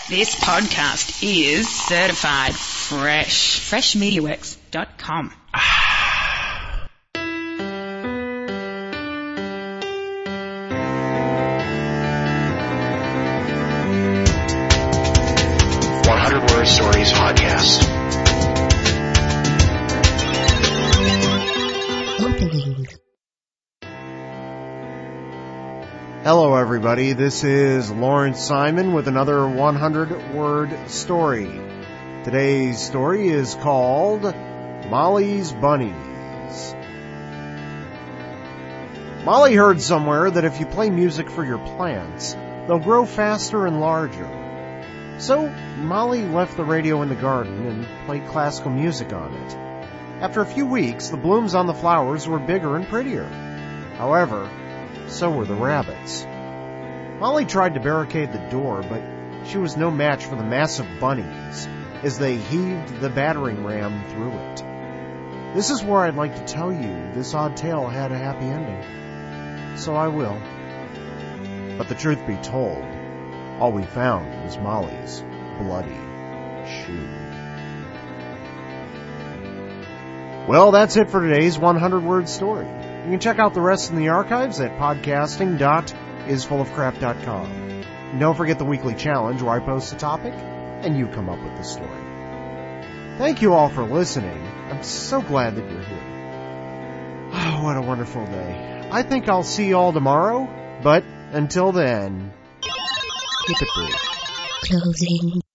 This podcast is certified fresh. FreshMediaWorks.com. Word Stories Podcast. Hello everybody, this is Lawrence Simon with another 100-word story. Today's story is called Molly's Bunnies. Molly heard somewhere that if you play music for your plants, they'll grow faster and larger. So, Molly left the radio in the garden and played classical music on it. After a few weeks, the blooms on the flowers were bigger and prettier. However, so were the rabbits. Molly tried to barricade the door, but she was no match for the massive bunnies as they heaved the battering ram through it. This is where I'd like to tell you this odd tale had a happy ending. So I will. But the truth be told, all we found was Molly's bloody shoe. Well, that's it for today's 100-word story. You can check out the rest in the archives at podcasting.isfullofcrap.com. And don't forget the weekly challenge where I post a topic and you come up with the story. Thank you all for listening. I'm so glad that you're here. Oh, what a wonderful day. I think I'll see you all tomorrow, but until then, keep it brief. Closing.